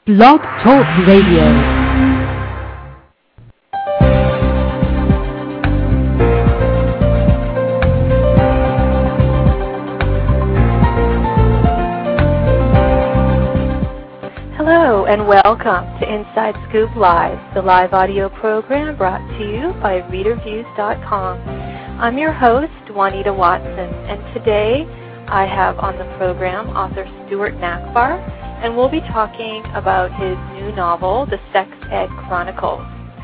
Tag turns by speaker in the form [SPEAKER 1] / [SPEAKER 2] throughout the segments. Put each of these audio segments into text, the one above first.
[SPEAKER 1] Blog Talk Radio.
[SPEAKER 2] Hello and welcome to Inside Scoop Live, the live audio program brought to you by ReaderViews.com. I'm your host, Juanita Watson, and today I have on the program author Stuart Nachbar, and we'll be talking about his new novel, The Sex Ed Chronicles.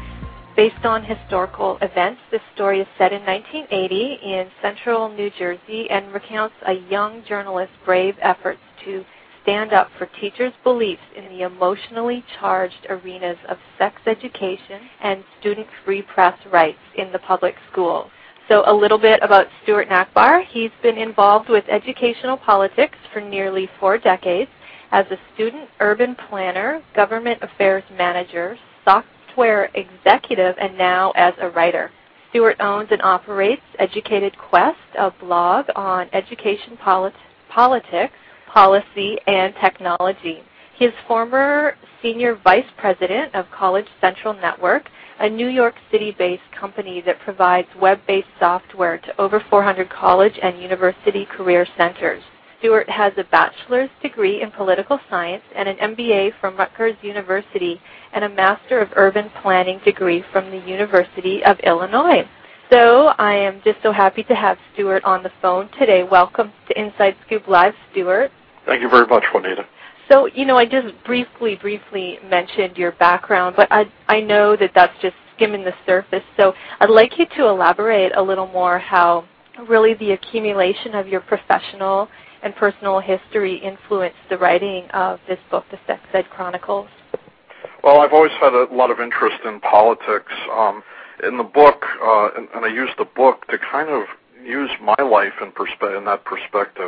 [SPEAKER 2] Based on historical events, this story is set in 1980 in central New Jersey and recounts a young journalist's brave efforts to stand up for teachers' beliefs in the emotionally charged arenas of sex education and student-free press rights in the public schools. So a little bit about Stuart Nachbar. He's been involved with educational politics for nearly 4 decades as a student urban planner, government affairs manager, software executive, and now as a writer. Stuart owns and operates Educated Quest, a blog on education politics, policy, and technology. He is former senior vice president of College Central Network, a New York City-based company that provides web-based software to over 400 college and university career centers. Stuart has a bachelor's degree in political science and an MBA from Rutgers University and a Master of Urban Planning degree from the University of Illinois. So I am just so happy to have Stuart on the phone today. Welcome to Inside Scoop Live, Stuart.
[SPEAKER 3] Thank you very much, Juanita.
[SPEAKER 2] So, I just briefly mentioned your background, but I know that that's just skimming the surface. So I'd like you to elaborate a little more how really the accumulation of your professional and personal history influenced the writing of this book, The Sex Ed Chronicles.
[SPEAKER 3] Well, I've always had a lot of interest in politics. In the book, and I use the book to kind of use my life in that perspective.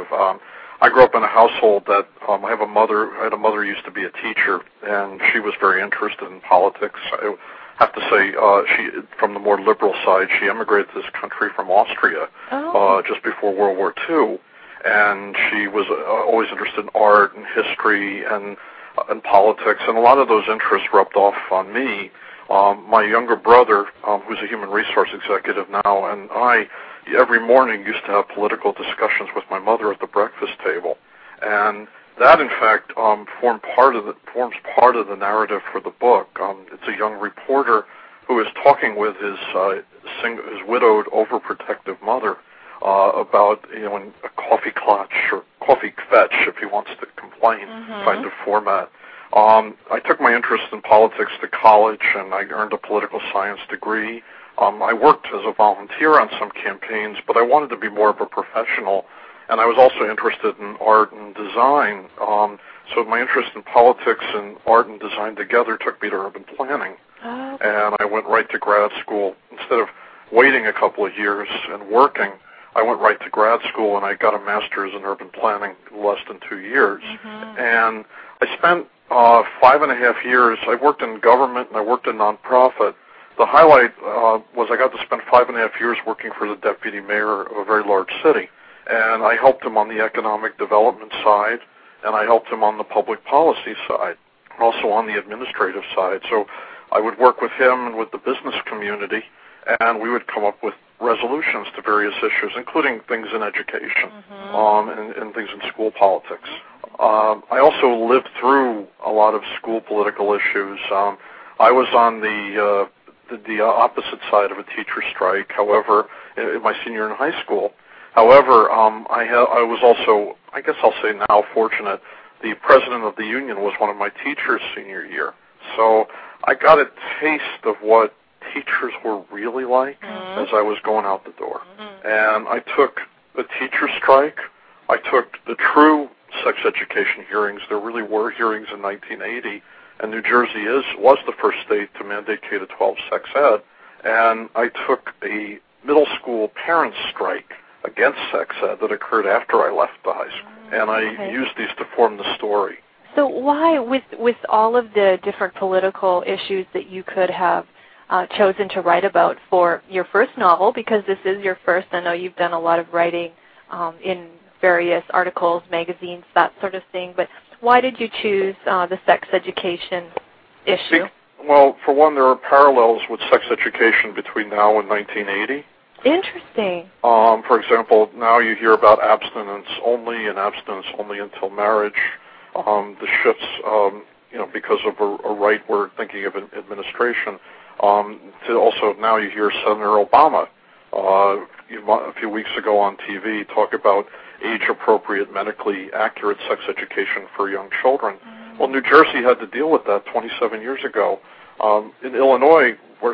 [SPEAKER 3] I grew up in a household that I had a mother who used to be a teacher, and she was very interested in politics. I have to say, she, from the more liberal side, she emigrated to this country from Austria just before World War II, and she was always interested in art and history and politics, and a lot of those interests rubbed off on me. My younger brother, who's a human resource executive now, and I every morning used to have political discussions with my mother at the breakfast table, and that, in fact, forms part of the narrative for the book. It's a young reporter who is talking with his widowed, overprotective mother about in a coffee clutch or coffee fetch, if he wants to complain, kind of format. I took my interest in politics to college, and I earned a political science degree. I worked as a volunteer on some campaigns, but I wanted to be more of a professional, and I was also interested in art and design. So my interest in politics and art and design together took me to urban planning. And I went right to grad school. Instead of waiting a couple of years and working, I went right to grad school, and I got a master's in urban planning in less than 2 years. And I spent 5.5 years. I worked in government and I worked in nonprofit. The highlight was I got to spend 5.5 years working for the deputy mayor of a very large city, and I helped him on the economic development side, and I helped him on the public policy side, and also on the administrative side. So I would work with him and with the business community, and we would come up with resolutions to various issues, including things in education and things in school politics. I also lived through a lot of school political issues. I was on the opposite side of a teacher strike, however, in my senior year in high school. However, I was also, I guess I'll say now, fortunate. The president of the union was one of my teachers senior year. So I got a taste of what teachers were really like as I was going out the door. And I took the teacher strike. I took the true sex education hearings. There really were hearings in 1980. And New Jersey was the first state to mandate K-12 sex ed, and I took a middle school parents' strike against sex ed that occurred after I left the high school, and I used these to form the story.
[SPEAKER 2] So why, with all of the different political issues that you could have chosen to write about for your first novel, because this is your first, I know you've done a lot of writing in various articles, magazines, that sort of thing, but Why did you choose the sex education issue?
[SPEAKER 3] Well, for one, there are parallels with sex education between now and 1980.
[SPEAKER 2] Interesting.
[SPEAKER 3] For example, now you hear about abstinence only and abstinence only until marriage. The shifts, because of a rightward thinking of administration, to also now you hear Senator Obama a few weeks ago on TV talk about age-appropriate, medically accurate sex education for young children. Well, New Jersey had to deal with that 27 years ago. In Illinois, where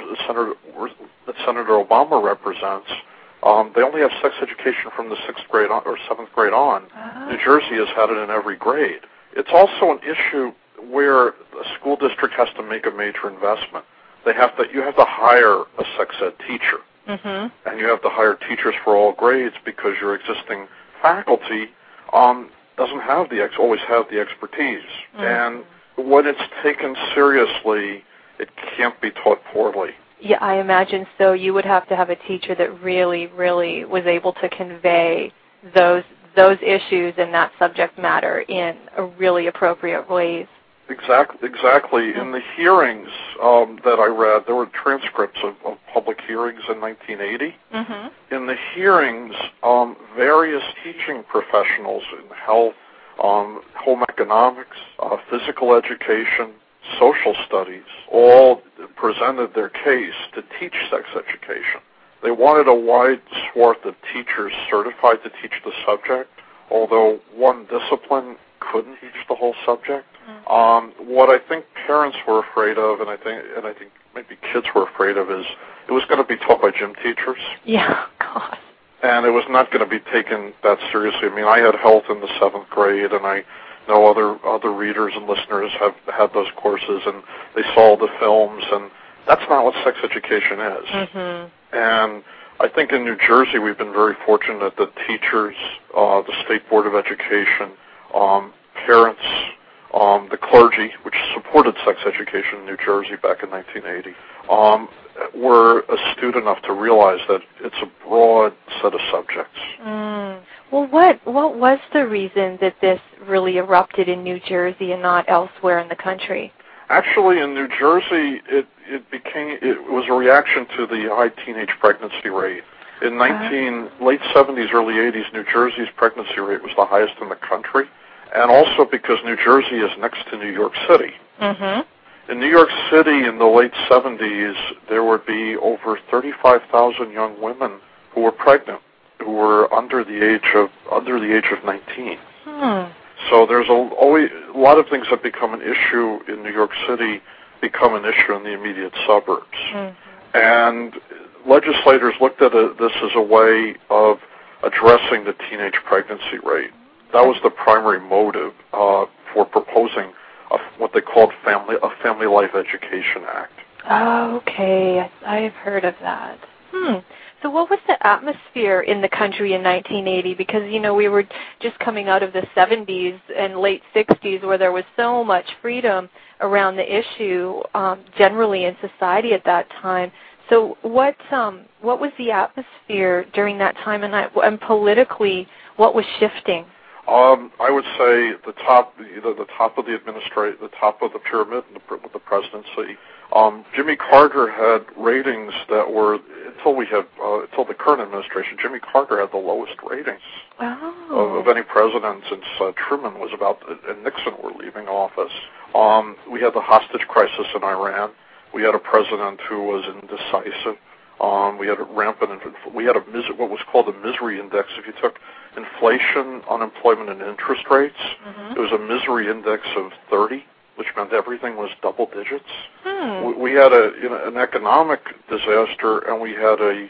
[SPEAKER 3] Senator Obama represents, they only have sex education from the 6th grade on, or 7th grade on. New Jersey has had it in every grade. It's also an issue where a school district has to make a major investment. You have to hire a sex ed teacher, and you have to hire teachers for all grades because your existing faculty doesn't have always have the expertise. And when it's taken seriously, it can't be taught poorly.
[SPEAKER 2] Yeah, I imagine so. You would have to have a teacher that really, really was able to convey those issues and that subject matter in a really appropriate ways.
[SPEAKER 3] Exactly. In the hearings that I read, there were transcripts of public hearings in 1980. In the hearings, various teaching professionals in health, home economics, physical education, social studies, all presented their case to teach sex education. They wanted a wide swath of teachers certified to teach the subject, although one discipline couldn't teach the whole subject. What I think parents were afraid of, and I think maybe kids were afraid of, is it was going to be taught by gym teachers.
[SPEAKER 2] Yeah, God.
[SPEAKER 3] And it was not going to be taken that seriously. I mean, I had health in the 7th grade, and I know other readers and listeners have had those courses, and they saw the films, and that's not what sex education is. And I think in New Jersey we've been very fortunate that teachers, the State Board of Education, parents, the clergy, which supported sex education in New Jersey back in 1980, were astute enough to realize that it's a broad set of subjects.
[SPEAKER 2] Well, what was the reason that this really erupted in New Jersey and not elsewhere in the country?
[SPEAKER 3] Actually, in New Jersey, it was a reaction to the high teenage pregnancy rate. In late 70s, early 80s, New Jersey's pregnancy rate was the highest in the country, and also because New Jersey is next to New York City. In New York City in the late 70s, there would be over 35,000 young women who were pregnant, who were under the age of 19. So there's always a lot of things that become an issue in New York City become an issue in the immediate suburbs. And legislators looked at this as a way of addressing the teenage pregnancy rate. That was the primary motive for proposing what they called a Family Life Education Act.
[SPEAKER 2] Oh, okay. I've heard of that. So what was the atmosphere in the country in 1980? Because, we were just coming out of the 70s and late 60s where there was so much freedom around the issue generally in society at that time. So what was the atmosphere during that time, and politically, what was shifting?
[SPEAKER 3] I would say the top of the top of the pyramid with the presidency. Jimmy Carter had ratings that were until the current administration. Jimmy Carter had the lowest ratings of any president since Truman was and Nixon were leaving office. We had the hostage crisis in Iran. We had a president who was indecisive. We had what was called a misery index. If you took inflation, unemployment, and interest rates, it was a misery index of 30, which meant everything was double digits. We had an economic disaster, and we had a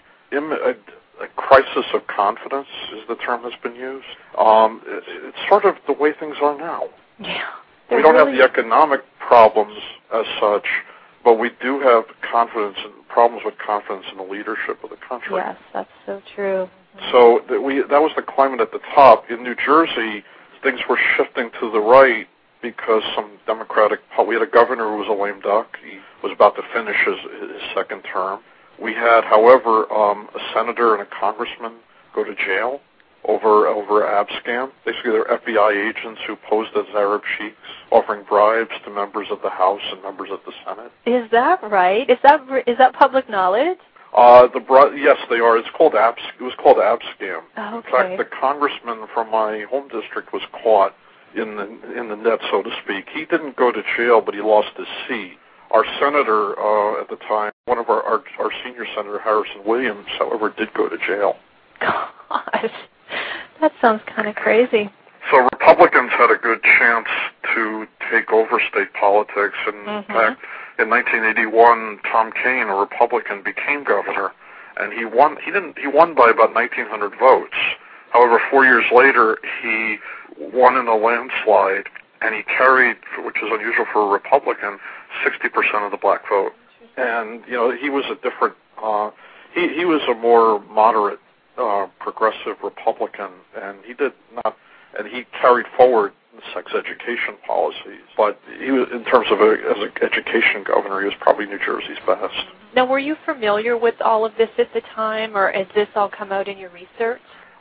[SPEAKER 3] crisis of confidence, is the term that's been used. It's sort of the way things are now.
[SPEAKER 2] Yeah.
[SPEAKER 3] We don't have the economic problems as such, but we do have problems with confidence in the leadership of the country.
[SPEAKER 2] Yes, that's so true.
[SPEAKER 3] So that was the climate at the top. In New Jersey, things were shifting to the right because we had a governor who was a lame duck. He was about to finish his second term. We had, however, a senator and a congressman go to jail over Abscam. Basically, they're FBI agents who posed as Arab sheiks, offering bribes to members of the House and members of the Senate.
[SPEAKER 2] Is that right? Is that public knowledge?
[SPEAKER 3] Yes, they are. It was called Abscam.
[SPEAKER 2] Okay.
[SPEAKER 3] In fact, the congressman from my home district was caught in the net, so to speak. He didn't go to jail, but he lost his seat. Our senator at the time, one of our senior senator, Harrison Williams, however, did go to jail.
[SPEAKER 2] Gosh, that sounds kind of crazy.
[SPEAKER 3] So Republicans had a good chance to take over state politics. In fact, in 1981, Tom Kean, a Republican, became governor, and he won. He won by about 1,900 votes. However, 4 years later, he won in a landslide, and he carried, which is unusual for a Republican, 60% of the black vote. And he was a different. He was a more moderate, progressive Republican, and he carried forward the sex education policies. But he was, in terms of as an education governor, he was probably New Jersey's best.
[SPEAKER 2] Now, were you familiar with all of this at the time, or has this all come out in your research?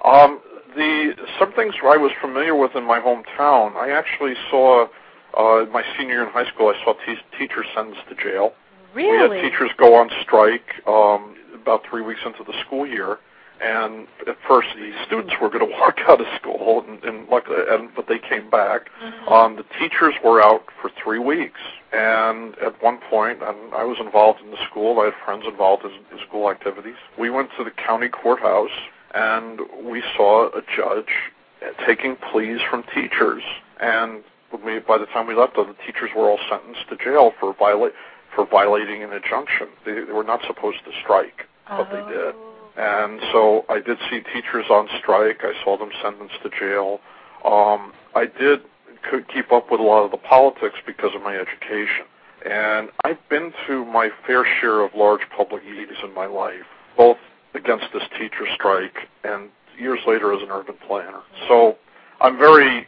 [SPEAKER 3] Some things I was familiar with in my hometown. I actually saw, my senior year in high school, I saw teachers sentenced to jail.
[SPEAKER 2] Really?
[SPEAKER 3] We had teachers go on strike about 3 weeks into the school year, and at first the students were going to walk out of school, but they came back. The teachers were out for 3 weeks, and at one point, I was involved in the school. I had friends involved in school activities. We went to the county courthouse, and we saw a judge taking pleas from teachers. And by the time we left, the teachers were all sentenced to jail for violating an injunction. They were not supposed to strike, but they did. And so I did see teachers on strike. I saw them sentenced to jail. I could keep up with a lot of the politics because of my education. And I've been to my fair share of large public meetings in my life, both against this teacher strike and years later as an urban planner. So I'm very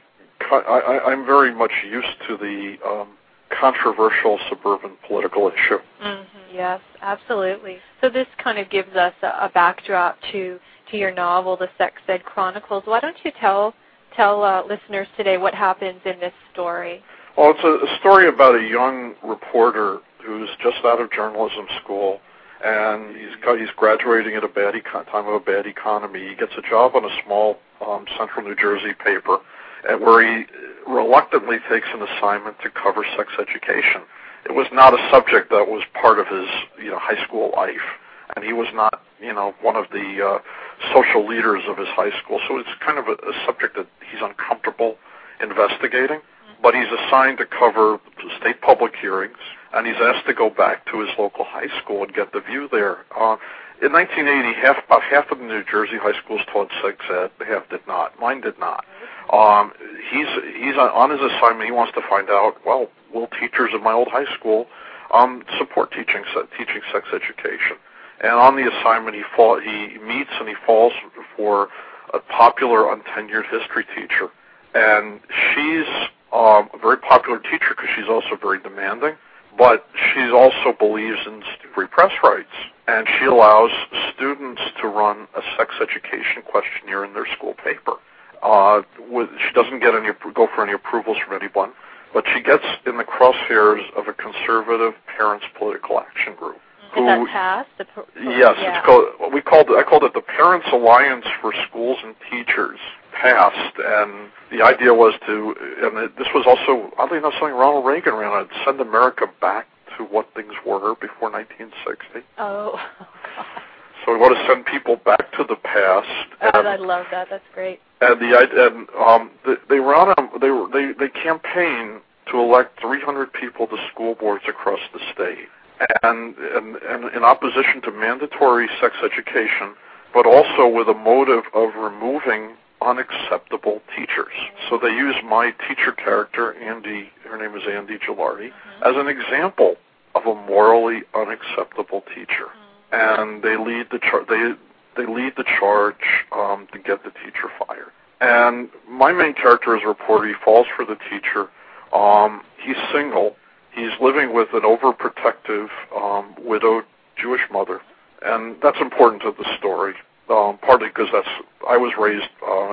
[SPEAKER 3] much used to the controversial suburban political issue.
[SPEAKER 2] Yes, absolutely. So this kind of gives us a backdrop to your novel, The Sex Ed Chronicles. Why don't you tell listeners today what happens in this story?
[SPEAKER 3] Well, it's a story about a young reporter who's just out of journalism school, and he's graduating at a time of a bad economy. He gets a job on a small central New Jersey paper, where he reluctantly takes an assignment to cover sex education. It was not a subject that was part of his high school life, and he was not one of the social leaders of his high school. So it's kind of a subject that he's uncomfortable investigating. But he's assigned to cover state public hearings, and he's asked to go back to his local high school and get the view there. In 1980, about half of the New Jersey high schools taught sex ed, half did not. Mine did not. He's on his assignment. He wants to find out, well, will teachers in my old high school support teaching sex education? And on the assignment, he meets and he falls for a popular untenured history teacher. And she's a very popular teacher because she's also very demanding, but she also believes in free press rights. And she allows students to run a sex education questionnaire in their school paper. She doesn't go for any approvals from anyone, but she gets in the crosshairs of a conservative parents' political action group.
[SPEAKER 2] Is that passed?
[SPEAKER 3] Yes, yeah. I called it the Parents Alliance for Schools and Teachers. Passed, and the idea was this was also, oddly enough, something Ronald Reagan ran on, send America back to what things were before 1960. Oh, God. So we want to send people back to the past.
[SPEAKER 2] I love that. That's great.
[SPEAKER 3] And they campaign to elect 300 people to school boards across the state, and in opposition to mandatory sex education, but also with a motive of removing unacceptable teachers. So they use my teacher character, Andy, her name is Andy Gilardi, as an example of a morally unacceptable teacher. And they lead the charge to get the teacher fired. And my main character is a reporter. He falls for the teacher. He's single. He's living with an overprotective, widowed Jewish mother. And that's important to the story. partly because I was raised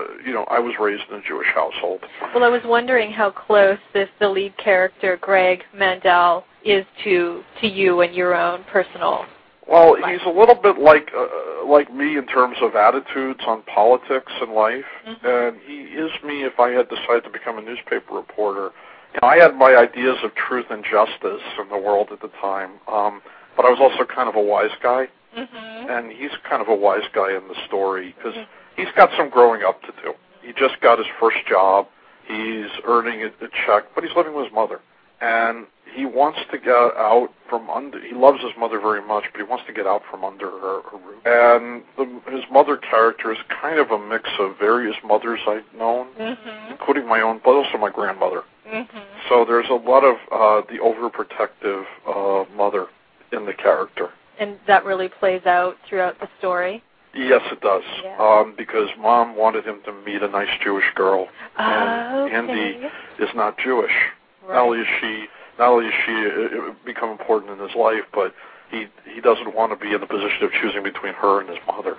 [SPEAKER 3] in a Jewish household.
[SPEAKER 2] Well, I was wondering how close the lead character, Greg Mandel, is to you and your own personal.
[SPEAKER 3] Well, he's a little bit like me in terms of attitudes on politics and life, and he is me if I had decided to become a newspaper reporter. I had my ideas of truth and justice in the world at the time, but I was also kind of a wise guy, and he's kind of a wise guy in the story because he's got some growing up to do. He just got his first job. He's earning a check, but he's living with his mother, and he wants to get out from under. He loves his mother very much, but he wants to get out from under her roof. And his mother character is kind of a mix of various mothers I've known, including my own, but also my grandmother. So there's a lot of the overprotective mother in the character. And
[SPEAKER 2] that really plays out throughout the story?
[SPEAKER 3] Yes, it does. Yeah. Because Mom wanted him to meet a nice Jewish girl, and Andy is not Jewish. Right. Not only is she become important in his life, but he doesn't want to be in the position of choosing between her and his mother.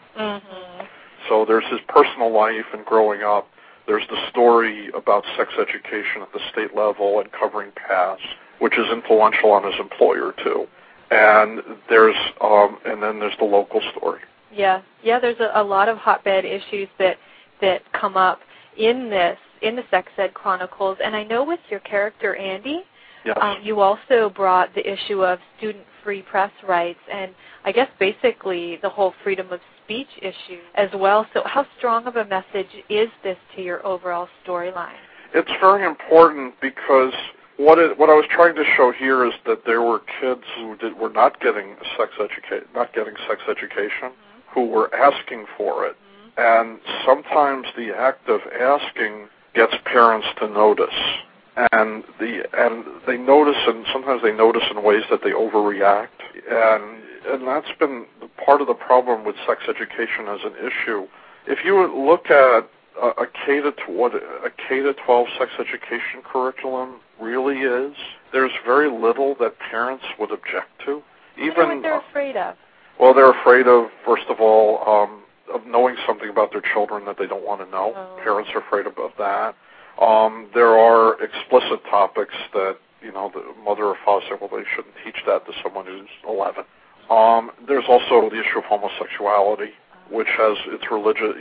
[SPEAKER 3] So there's his personal life and growing up. There's the story about sex education at the state level and covering past, which is influential on his employer too. And there's and then there's the local story. Yeah. There's a lot of hotbed issues that come up in the Sex Ed Chronicles, and I know with your character Andy, yes. You also brought the issue of student-free press rights, and I guess basically the whole freedom of speech issue as well. So how strong of a message is this to your overall storyline? It's very important because what I was trying to show here is that there were kids who were not getting sex education, who were asking for it, and sometimes the act of asking gets parents to notice, and they notice, and sometimes they notice in ways that they overreact, and that's been part of the problem with sex education as an issue. If you look at a K-12 sex education curriculum really is, there's very little that parents would object to. Even what they're afraid of. Well, they're afraid of, first of all, of knowing something about their children that they don't want to know. Parents are afraid about that. There are explicit topics that, the mother or father say, well, they shouldn't teach that to someone who's 11. There's also the issue of homosexuality, which has its religious,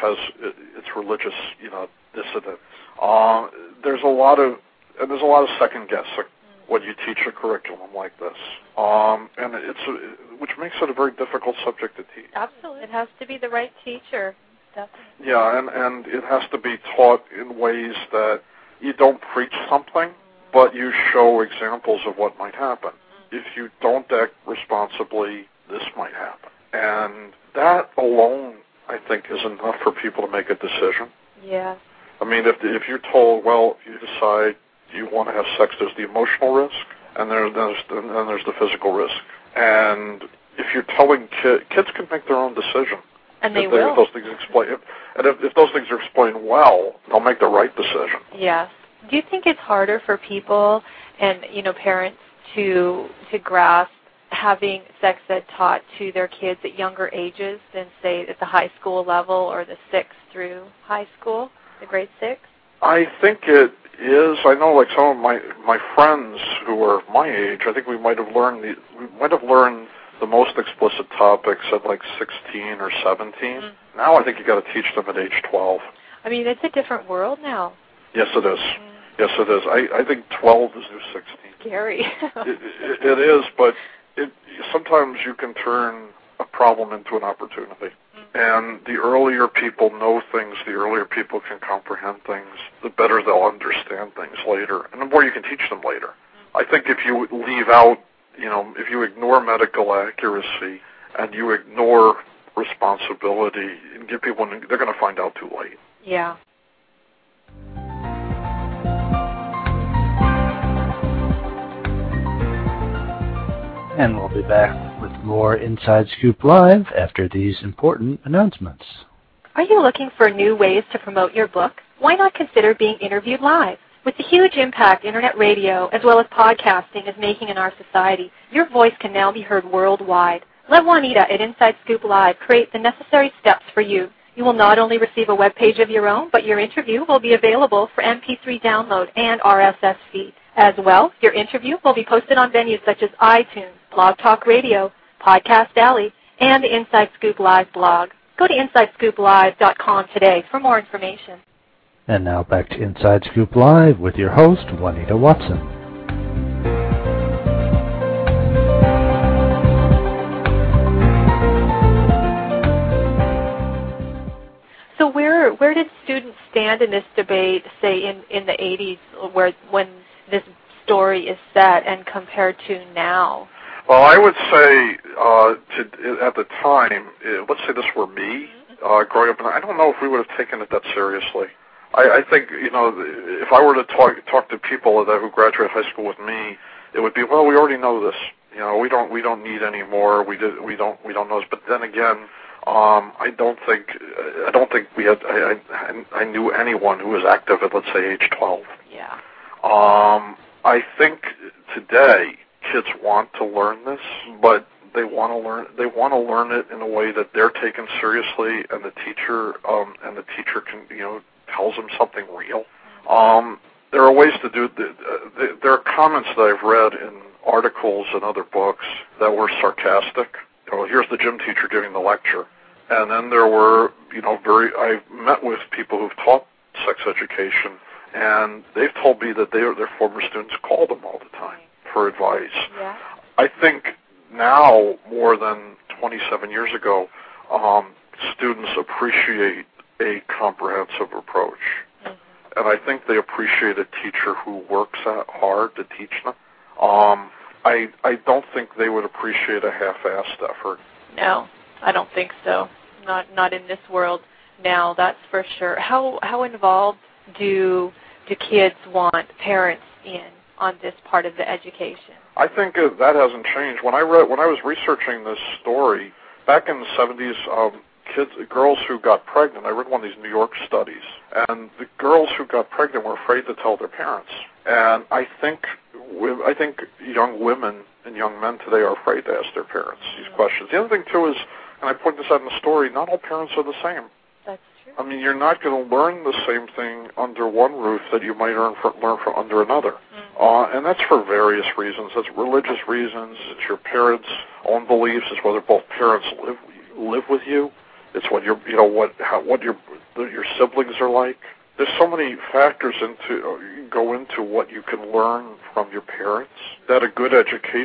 [SPEAKER 3] dissident. There's a lot of second guessing when you teach a curriculum like this, and which makes it a very difficult subject to teach. Absolutely, it has to be the right teacher. Definitely. Yeah, and it has to be taught in ways that you don't preach something, but you show examples of what might happen. If you don't act responsibly, this might happen. And that alone, I think, is enough for people to make a decision. Yeah. I mean, if you're told, well, if you decide you want to have sex, there's the emotional risk, and then there's the physical risk. And if you're telling kids can make their own decision. And they will. If those things if those things are explained well, they'll make the right decision. Yes. Do you think it's harder for people and parents to grasp having sex ed taught to their kids at younger ages than, say, at the high school level or the 6th through high school, the grade 6? I think it is. I know, like some of my friends who are my age, I think we might have learned the most explicit topics at like 16 or 17. Now I think you got to teach them at age 12. I mean, it's a different world now. Yes, it is. Yes, it is. I think 12 is new 16. Scary. it is, but sometimes you can turn a problem into an opportunity. And the earlier people know things, the earlier people can comprehend things, the better they'll understand things later, and the more you can teach them later. I think if you leave out, if you ignore medical accuracy and you ignore responsibility and give people, they're going to find out too late. Yeah.
[SPEAKER 1] And we'll be back with more Inside Scoop Live after these important announcements.
[SPEAKER 2] Are you looking for new ways to promote your book? Why not consider being interviewed live? With the huge impact Internet radio as well as podcasting is making in our society, your voice can now be heard worldwide. Let Juanita at Inside Scoop Live create the necessary steps for you. You will not only receive a web page of your own, but your interview will be available for MP3 download and RSS feed. As well, your interview will be posted on venues such as iTunes, Blog Talk Radio, Podcast Alley, and the Inside Scoop Live blog. Go to InsideScoopLive.com today for more information.
[SPEAKER 1] And now back to Inside Scoop Live with your host, Juanita Watson.
[SPEAKER 2] So where did students stand in this debate, say in the 80s, when this story is set, and compared to now?
[SPEAKER 3] Well, I would say at the time, let's say this were me growing up, and I don't know if we would have taken it that seriously. I think, if I were to talk to people who graduated high school with me, it would be, well, we already know this. We don't need any more. We don't know this. But then again, I don't think we had. I knew anyone who was active at, let's say, age 12.
[SPEAKER 2] Yeah.
[SPEAKER 3] I think today kids want to learn this, but they want to learn it in a way that they're taken seriously, and the teacher can tells them something real. There are ways to do. There are comments that I've read in articles and other books that were sarcastic. Here's the gym teacher giving the lecture, and then there were I've met with people who've taught sex education, and they've told me that their former students call them all the time for advice.
[SPEAKER 2] Yeah.
[SPEAKER 3] I think now more than 27 years ago, students appreciate a comprehensive approach. Mm-hmm. And I think they appreciate a teacher who works hard to teach them. I don't think they would appreciate a half-assed effort.
[SPEAKER 2] No, I don't think so. Not in this world now, that's for sure. How involved do kids want parents in on this part of the education?
[SPEAKER 3] I think that hasn't changed. When I was researching this story back in the 70s, girls who got pregnant, I read one of these New York studies, and the girls who got pregnant were afraid to tell their parents. And I think young women and young men today are afraid to ask their parents these questions. The other thing, too, is, and I point this out in the story, not all parents are the same.
[SPEAKER 2] That's true.
[SPEAKER 3] I mean, you're not going to learn the same thing under one roof that you might learn from under another. Mm-hmm. And that's for various reasons. That's religious reasons. It's your parents' own beliefs. It's whether both parents live with you. It's what your siblings are like. There's so many factors go into what you can learn from your parents that a good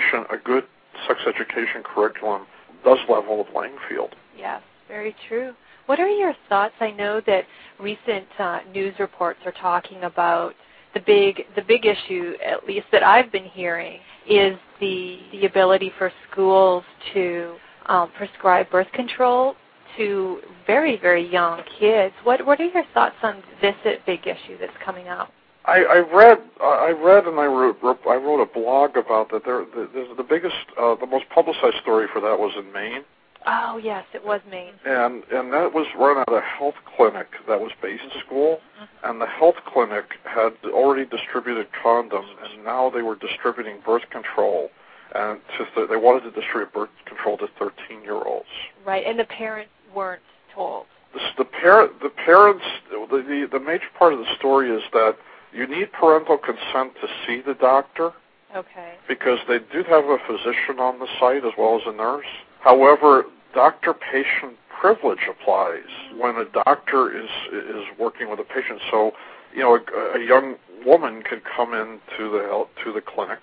[SPEAKER 3] sex education curriculum does level the playing field.
[SPEAKER 2] Yes, very true. What are your thoughts? I know that recent news reports are talking about the big issue, at least that I've been hearing, is the ability for schools to prescribe birth control to very, very young kids. What are your thoughts on this big issue that's coming up?
[SPEAKER 3] I read, and I wrote a blog about that. The biggest, the most publicized story for that was in Maine.
[SPEAKER 2] Oh yes, it was Maine.
[SPEAKER 3] And that was run at a health clinic that was based in school, mm-hmm. and the health clinic had already distributed condoms, and now they were distributing birth control. And they wanted to distribute birth control to 13-year-olds. Right,
[SPEAKER 2] and the parents weren't told.
[SPEAKER 3] The parents. The major part of the story is that you need parental consent to see the doctor.
[SPEAKER 2] Okay. Because
[SPEAKER 3] they do have a physician on the site as well as a nurse. However, doctor-patient privilege applies when a doctor is working with a patient. So, a young woman could come into the clinic.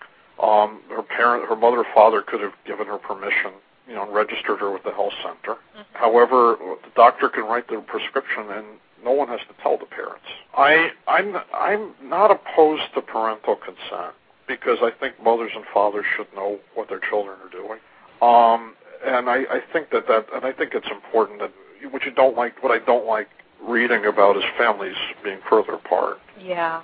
[SPEAKER 3] Her mother or father could have given her permission, and registered her with the health center. Mm-hmm. However, the doctor can write the prescription, and no one has to tell the parents. I'm not opposed to parental consent because I think mothers and fathers should know what their children are doing. And I think and I think it's important that what I don't like reading about is families being further apart.
[SPEAKER 2] Yeah.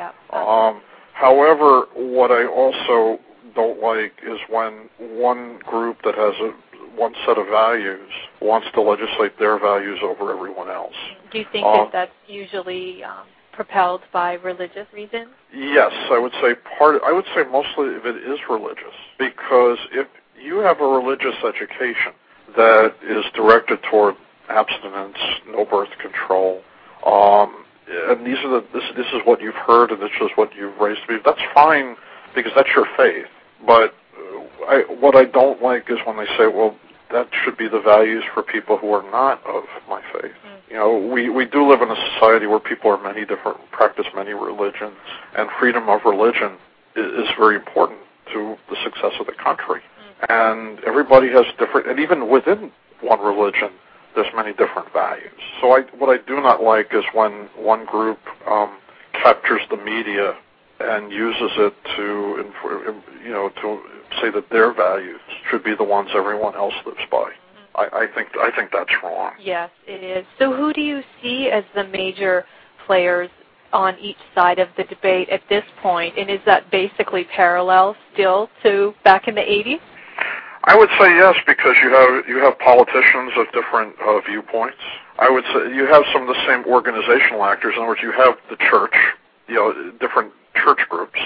[SPEAKER 3] However, what I also don't like is when one group that has one set of values wants to legislate their values over everyone else.
[SPEAKER 2] Do you think that's usually propelled by religious reasons?
[SPEAKER 3] Yes, I would say mostly of it is religious, because if you have a religious education that is directed toward abstinence, no birth control, and this is what you've heard and this is what you've raised to be. That's fine because that's your faith. But what I don't like is when they say, well, that should be the values for people who are not of my faith. You know, we do live in a society where people are practice many religions, and freedom of religion is very important to the success of the country. And everybody has different, and even within one religion, there's many different values. So what I do not like is when one group captures the media and uses it to say that their values should be the ones everyone else lives by. I think that's wrong.
[SPEAKER 2] Yes, it is. So who do you see as the major players on each side of the debate at this point? And is that basically parallel still to back in the 80s?
[SPEAKER 3] I would say yes, because you have politicians of different viewpoints. I would say you have some of the same organizational actors. In other words, you have the church, different church groups,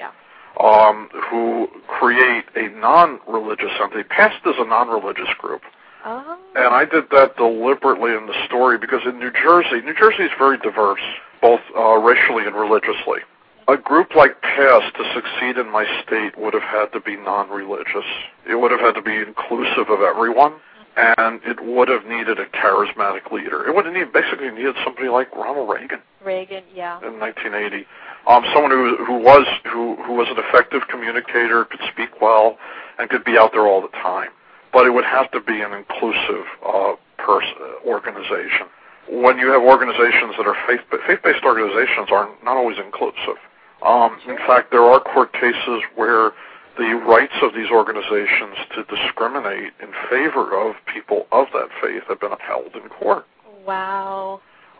[SPEAKER 3] who create a non-religious entity. PAST is a non-religious group.
[SPEAKER 2] Oh.
[SPEAKER 3] And I did that deliberately in the story because in New Jersey is very diverse, both racially and religiously. A group like PAST to succeed in my state would have had to be non-religious. It would have had to be inclusive of everyone, and it would have needed a charismatic leader. It would have basically needed somebody like Ronald Reagan.
[SPEAKER 2] Reagan, yeah.
[SPEAKER 3] In 1980, someone who was an effective communicator, could speak well, and could be out there all the time. But it would have to be an inclusive organization. When you have organizations that are faith-based organizations are not always inclusive. In fact, there are court cases where the rights of these organizations to discriminate in favor of people of that faith have been upheld in court.
[SPEAKER 2] Wow.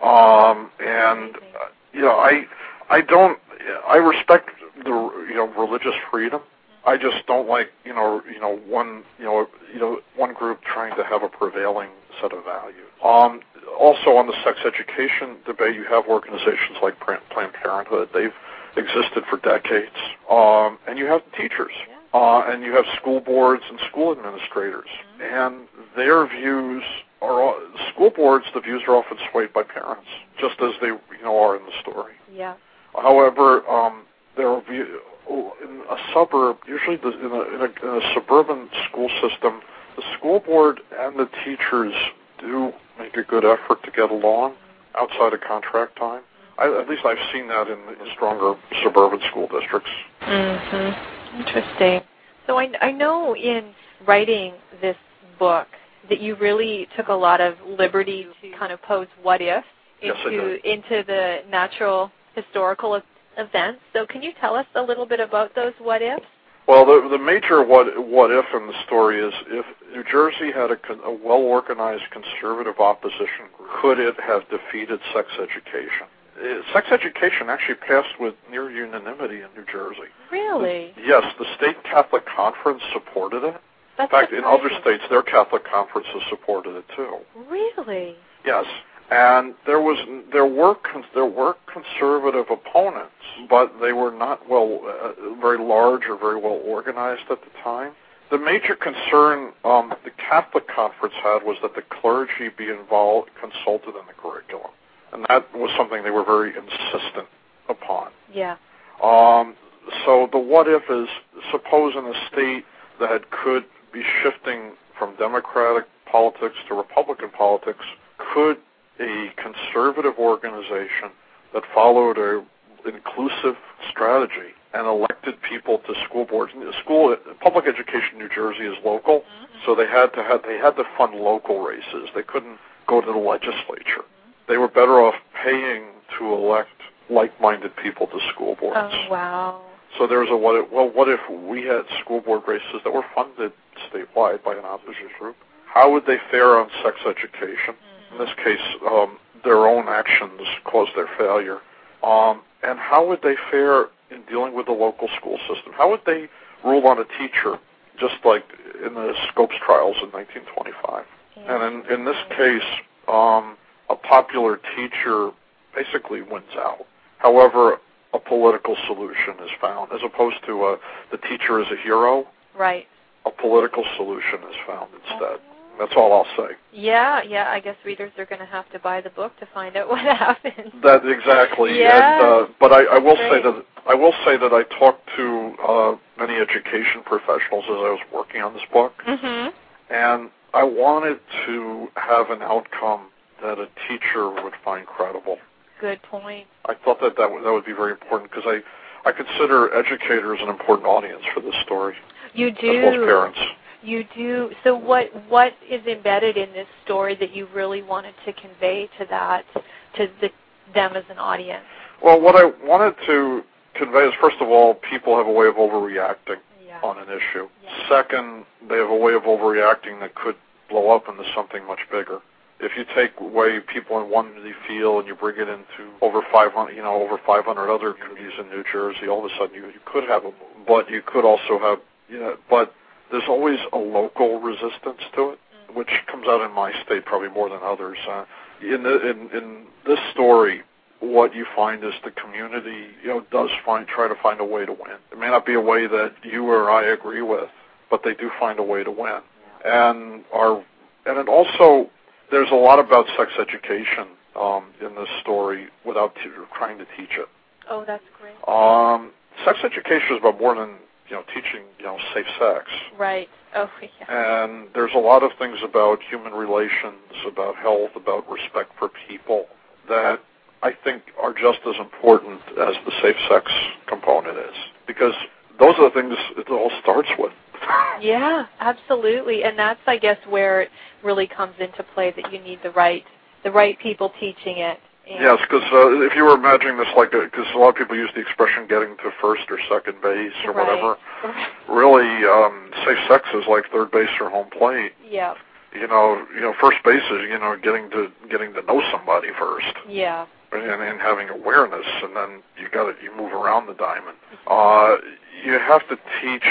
[SPEAKER 3] I respect the religious freedom. I just don't like one group trying to have a prevailing set of values. Also, on the sex education debate, you have organizations like Planned Parenthood. They've existed for decades, and you have teachers, and you have school boards and school administrators, and their views are school boards. The views are often swayed by parents, just as they are in the story.
[SPEAKER 2] Yeah.
[SPEAKER 3] However, in a suburb, usually in a suburban school system, the school board and the teachers do make a good effort to get along outside of contract time. At least I've seen that in stronger suburban school districts.
[SPEAKER 2] Mm-hmm. Interesting. So I know in writing this book that you really took a lot of liberty to kind of pose what if into the natural historical events. So can you tell us a little bit about those what ifs?
[SPEAKER 3] Well, the major what if in the story is if New Jersey had a well-organized conservative opposition, could it have defeated sex education? Sex education actually passed with near unanimity in New Jersey.
[SPEAKER 2] Really?
[SPEAKER 3] Yes, the State Catholic Conference supported it.
[SPEAKER 2] That's
[SPEAKER 3] in fact,
[SPEAKER 2] surprising.
[SPEAKER 3] in other states, their Catholic conferences supported it too.
[SPEAKER 2] Really?
[SPEAKER 3] Yes. And there were conservative opponents, but they were not very large or very well organized at the time. The major concern the Catholic Conference had was that the clergy be consulted in the curriculum, and that was something they were very insistent upon.
[SPEAKER 2] Yeah.
[SPEAKER 3] So the what if is, suppose in a state that could be shifting from Democratic politics to Republican politics, could a conservative organization that followed an inclusive strategy and elected people to school boards. Public education in New Jersey is local, so they had to fund local races. They couldn't go to the legislature. They were better off paying to elect like-minded people to school boards.
[SPEAKER 2] Oh, wow.
[SPEAKER 3] So there's a what if. Well, what if we had school board races that were funded statewide by an opposition group? How would they fare on sex education? In this case, their own actions caused their failure. And how would they fare in dealing with the local school system? How would they rule on a teacher, just like in the Scopes trials in 1925? And in this case, a popular teacher basically wins out. However, a political solution is found, as opposed to the teacher is a hero.
[SPEAKER 2] Right.
[SPEAKER 3] a political solution is found instead. That's all I'll say.
[SPEAKER 2] Yeah. I guess readers are going to have to buy the book to find out what happens.
[SPEAKER 3] That exactly.
[SPEAKER 2] Yeah.
[SPEAKER 3] And, but I will say that I talked to many education professionals as I was working on this book, and I wanted to have an outcome that a teacher would find credible.
[SPEAKER 2] Good point.
[SPEAKER 3] I thought that would be very important because I consider educators an important audience for this story.
[SPEAKER 2] You do.
[SPEAKER 3] As well as parents.
[SPEAKER 2] You do. So what is embedded in this story that you really wanted to convey to them as an audience?
[SPEAKER 3] Well, what I wanted to convey is, first of all, people have a way of overreacting on an issue. Yeah. Second, they have a way of overreacting that could blow up into something much bigger. If you take away people in one field and you bring it into over 500 other communities in New Jersey, all of a sudden you could have but you could also have, but there's always a local resistance to it, which comes out in my state probably more than others. In this story, what you find is the community, does try to find a way to win. It may not be a way that you or I agree with, but they do find a way to win. And it also, there's a lot about sex education in this story without trying to teach it.
[SPEAKER 2] Oh, that's great.
[SPEAKER 3] Sex education is about more than teaching safe sex.
[SPEAKER 2] Right. Oh, yeah.
[SPEAKER 3] And there's a lot of things about human relations, about health, about respect for people that I think are just as important as the safe sex component is, because those are the things it all starts with.
[SPEAKER 2] Yeah, absolutely. And that's, I guess, where it really comes into play, that you need the right people teaching it.
[SPEAKER 3] Yes, because if you were imagining this because a lot of people use the expression getting to first or second base or whatever. Really, safe sex is like third base or home plate.
[SPEAKER 2] Yeah.
[SPEAKER 3] First base is getting to know somebody first.
[SPEAKER 2] Yeah.
[SPEAKER 3] And having awareness, and then you move around the diamond. You have to teach,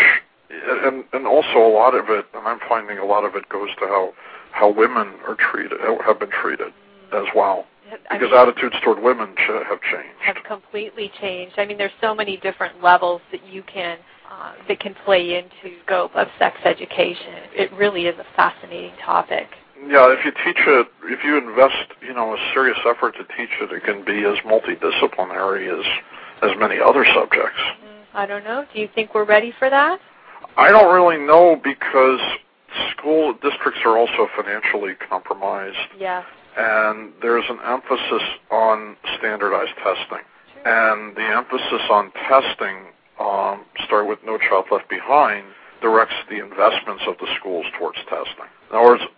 [SPEAKER 3] and also a lot of it, and I'm finding a lot of it goes to how women are treated, have been treated as well. Because attitudes toward women have changed.
[SPEAKER 2] Have completely changed. I mean, there's so many different levels that you can that can play into scope of sex education. It really is a fascinating topic.
[SPEAKER 3] Yeah, if you teach it, if you invest, a serious effort to teach it, it can be as multidisciplinary as many other subjects.
[SPEAKER 2] I don't know. Do you think we're ready for that?
[SPEAKER 3] I don't really know, because school districts are also financially compromised.
[SPEAKER 2] Yeah.
[SPEAKER 3] And there's an emphasis on standardized testing. And the emphasis on testing, starting with No Child Left Behind, directs the investments of the schools towards testing. In other words,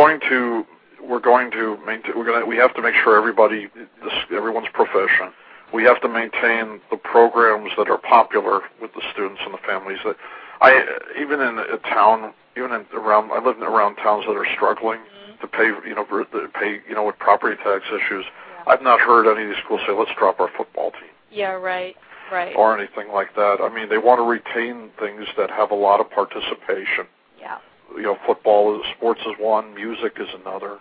[SPEAKER 3] we have to make sure everyone's proficient. We have to maintain the programs that are popular with the students and the families. I live around towns that are struggling to pay, with property tax issues. Yeah. I've not heard any of these schools say, let's drop our football team.
[SPEAKER 2] Yeah, right.
[SPEAKER 3] Or anything like that. I mean, they want to retain things that have a lot of participation.
[SPEAKER 2] Yeah.
[SPEAKER 3] Football, sports is one, music is another.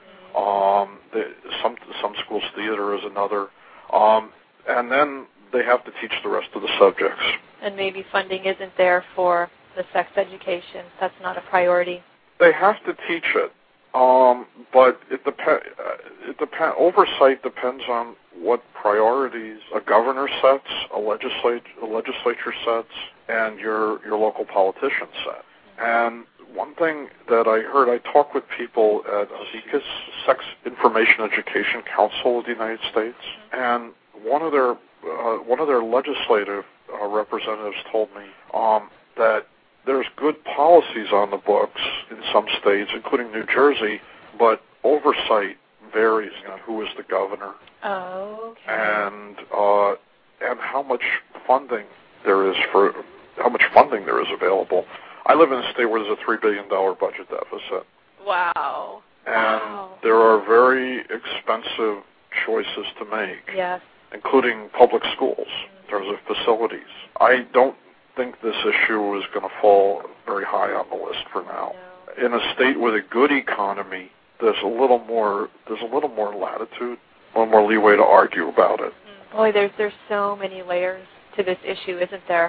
[SPEAKER 3] Some schools, theater is another. And then they have to teach the rest of the subjects. And
[SPEAKER 2] maybe funding isn't there for the sex education. That's not a priority.
[SPEAKER 3] They have to teach it. But oversight depends on what priorities a governor sets, a legislature sets, and your local politician set. And one thing that I heard, I talked with people at SECUS, Sex Information Education Council of the United States, and one of their legislative representatives told me that there's good policies on the books in some states, including New Jersey, but oversight varies on who is the governor.
[SPEAKER 2] Oh, okay.
[SPEAKER 3] And how much funding there is available. I live in a state where there's a $3 billion budget deficit.
[SPEAKER 2] Wow.
[SPEAKER 3] And there are very expensive choices to make.
[SPEAKER 2] Yes.
[SPEAKER 3] Including public schools in terms of facilities. I don't think this issue is going to fall very high on the list for now. No. In a state with a good economy, there's a little more latitude, a little more leeway to argue about it.
[SPEAKER 2] Boy, there's so many layers to this issue, isn't there?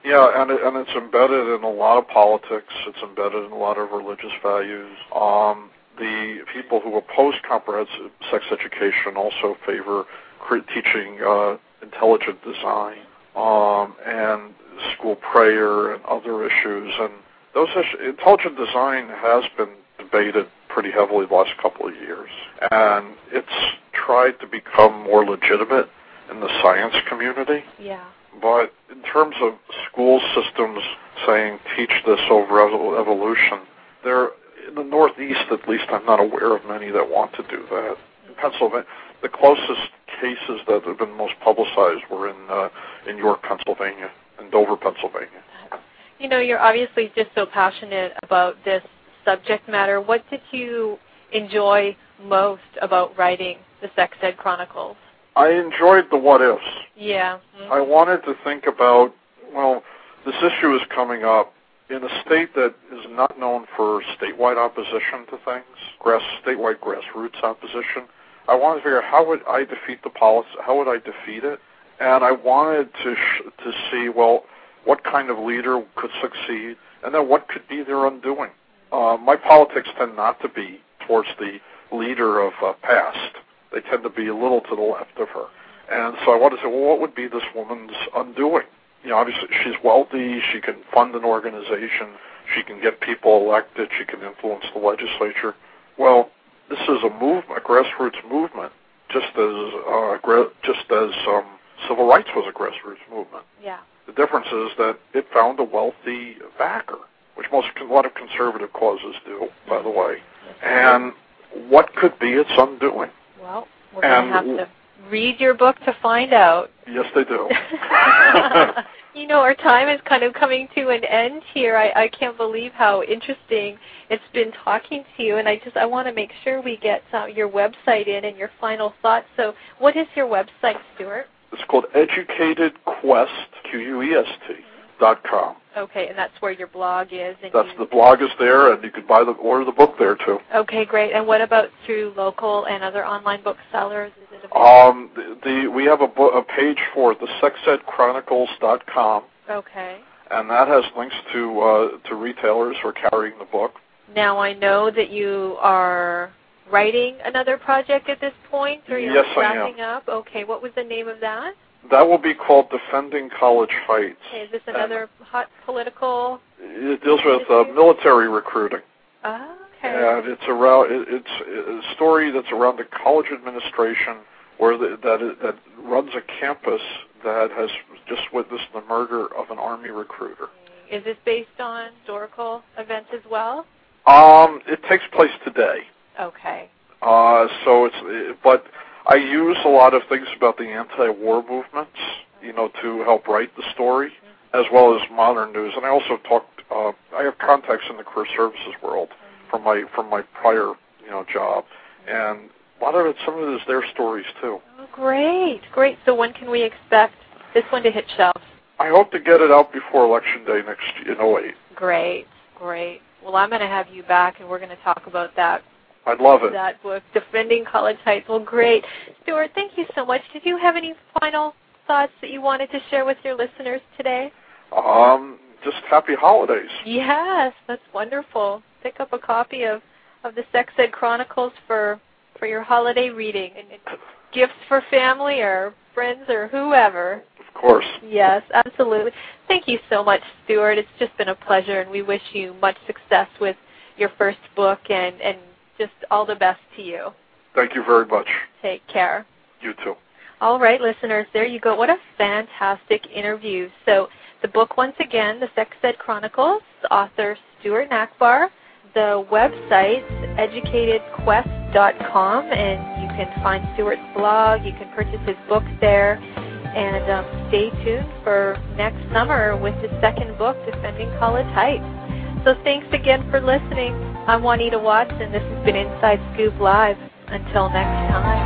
[SPEAKER 3] Yeah, and it's embedded in a lot of politics. It's embedded in a lot of religious values. The people who oppose comprehensive sex education also favor teaching intelligent design and school prayer and other issues. And those intelligent design has been debated pretty heavily the last couple of years, and it's tried to become more legitimate in the science community.
[SPEAKER 2] Yeah.
[SPEAKER 3] But in terms of school systems saying teach this over evolution, there in the Northeast, at least, I'm not aware of many that want to do that. In Pennsylvania, the closest cases that have been most publicized were in York, Pennsylvania, and Dover, Pennsylvania.
[SPEAKER 2] You know, you're obviously just so passionate about this subject matter. What did you enjoy most about writing the Sex Ed Chronicles?
[SPEAKER 3] I enjoyed the what-ifs.
[SPEAKER 2] Yeah. Mm-hmm.
[SPEAKER 3] I wanted to think about, well, this issue is coming up in a state that is not known for statewide opposition to things, statewide grassroots opposition. I wanted to figure out how would I defeat the policy, how would I defeat it, and I wanted to see, well, what kind of leader could succeed, and then what could be their undoing. My politics tend not to be towards the leader of past. They tend to be a little to the left of her. And so I wanted to say, well, what would be this woman's undoing? You know, obviously she's wealthy, she can fund an organization, she can get people elected, she can influence the legislature. Well, this is a movement, a grassroots movement, just as civil rights was a grassroots movement.
[SPEAKER 2] Yeah.
[SPEAKER 3] The difference is that it found a wealthy backer, which a lot of conservative causes do, by the way. And what could be its undoing?
[SPEAKER 2] Well, we're going to have to read your book to find out.
[SPEAKER 3] Yes, they do.
[SPEAKER 2] You know, our time is kind of coming to an end here. I can't believe how interesting it's been talking to you, and I want to make sure we get your website in and your final thoughts. So what is your website, Stuart?
[SPEAKER 3] It's called EducatedQuest, QUEST.com.
[SPEAKER 2] Okay, and that's where your blog is. And
[SPEAKER 3] the blog is there, and you can order the book there, too.
[SPEAKER 2] Okay, great. And what about through local and other online booksellers? Is it available?
[SPEAKER 3] We have a page for the sexedchronicles.com.
[SPEAKER 2] Okay.
[SPEAKER 3] And that has links to retailers who are carrying the book.
[SPEAKER 2] Now, I know that you are writing another project at this point, or you're wrapping up. Okay, what was the name of that?
[SPEAKER 3] That will be called Defending College Heights.
[SPEAKER 2] Okay, is this another hot political?
[SPEAKER 3] It deals with military recruiting.
[SPEAKER 2] Okay.
[SPEAKER 3] And it's a story that's around the college administration that runs a campus that has just witnessed the murder of an Army recruiter.
[SPEAKER 2] Is this based on historical events as well?
[SPEAKER 3] It takes place today.
[SPEAKER 2] Okay.
[SPEAKER 3] But I use a lot of things about the anti-war movements, to help write the story, as well as modern news. And I also I have contacts in the career services world from my prior, job, and some of it is their stories too.
[SPEAKER 2] Oh, great. So when can we expect this one to hit shelves?
[SPEAKER 3] I hope to get it out before Election Day in 2008.
[SPEAKER 2] Great. Well, I'm going to have you back, and we're going to talk about that.
[SPEAKER 3] I'd love it.
[SPEAKER 2] That book, Defending College Heights. Well, great. Stuart, thank you so much. Did you have any final thoughts that you wanted to share with your listeners today?
[SPEAKER 3] Just happy holidays.
[SPEAKER 2] Yes, that's wonderful. Pick up a copy of the Sex Ed Chronicles for your holiday reading, and gifts for family or friends or whoever.
[SPEAKER 3] Of course.
[SPEAKER 2] Yes, absolutely. Thank you so much, Stuart. It's just been a pleasure, and we wish you much success with your first book, and just all the best to you.
[SPEAKER 3] Thank you very much.
[SPEAKER 2] Take care.
[SPEAKER 3] You too.
[SPEAKER 2] All right, listeners, there you go. What a fantastic interview. So the book, once again, The Sex Ed Chronicles, author Stuart Nachbar. The website's educatedquest.com, and you can find Stuart's blog. You can purchase his book there. And stay tuned for next summer with his second book, Defending College Heights. So thanks again for listening. I'm Juanita Watson. This has been Inside Scoop Live. Until next time.